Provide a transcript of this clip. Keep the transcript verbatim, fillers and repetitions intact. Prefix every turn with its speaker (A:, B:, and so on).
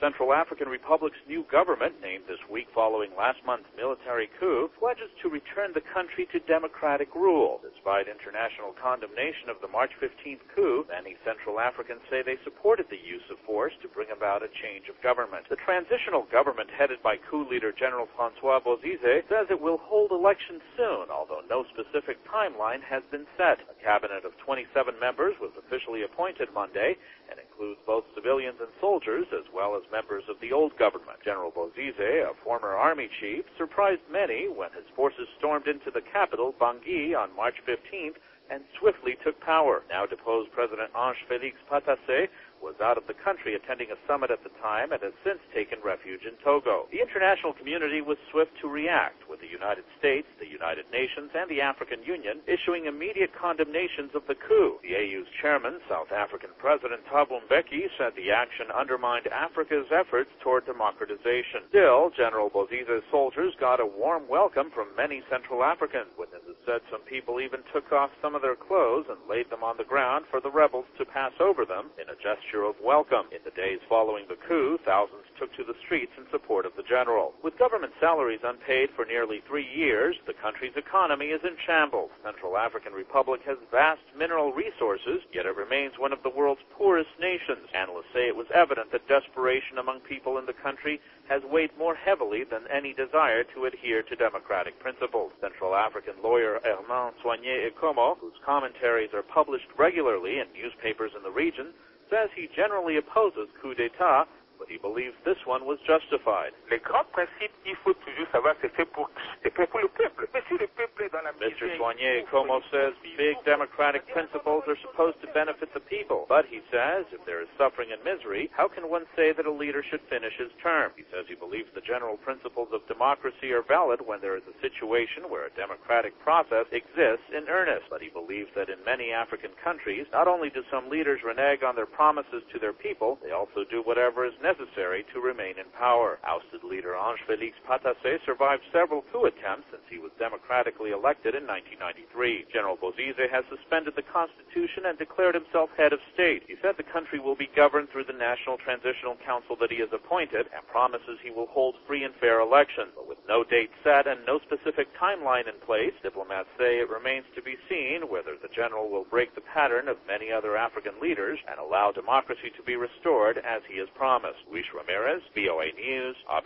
A: Central African Republic's new government, named this week following last month's military coup, pledges to return the country to democratic rule. Despite international condemnation of the March fifteenth coup, many Central Africans say they supported the use of force to bring about a change of government. The transitional government, headed by coup leader General Francois Bozizé, says it will hold elections soon, although no specific timeline has been set. A cabinet of twenty-seven members was officially appointed Monday and includes both civilians and soldiers, as well as members of the old government. General Bozizé, a former army chief, surprised many when his forces stormed into the capital, Bangui, on March fifteenth and swiftly took power. Now deposed President Ange Félix Patassé was out of the country attending a summit at the time and has since taken refuge in Togo. The international community was swift to react, with the United States, the United Nations, and the African Union issuing immediate condemnations of the coup. The A U's chairman, South African President Thabo Mbeki, said the action undermined Africa's efforts toward democratization. Still, General Bozizé's soldiers got a warm welcome from many Central Africans. Witnesses said some people even took off some of their clothes and laid them on the ground for the rebels to pass over them in a gesture of welcome. In the days following the coup, thousands took to the streets in support of the general. With government salaries unpaid for nearly three years, the country's economy is in shambles. Central African Republic has vast mineral resources, yet it remains one of the world's poorest nations. Analysts say it was evident that desperation among people in the country has weighed more heavily than any desire to adhere to democratic principles. Central African lawyer Herman Soigné-Ekomo, whose commentaries are published regularly in newspapers in the region, says he generally opposes coup d'etat, but he believes this one was justified. Mister Soigné-Ekomo says big democratic principles are supposed to benefit the people, but he says if there is suffering and misery, how can one say that a leader should finish his term? He says he believes the general principles of democracy are valid when there is a situation where a democratic process exists in earnest, but he believes that in many African countries, not only do some leaders renege on their promises to their people, they also do whatever is necessary to remain in power. Ousted leader Ange Félix Patassé survived several coup attempts since he was democratically elected in nineteen ninety-three. General Bozizé has suspended the Constitution and declared himself head of state. He said the country will be governed through the National Transitional Council that he has appointed and promises he will hold free and fair elections. But with no date set and no specific timeline in place, diplomats say it remains to be seen whether the general will break the pattern of many other African leaders and allow democracy to be restored as he has promised. Luis Ramirez, V O A News,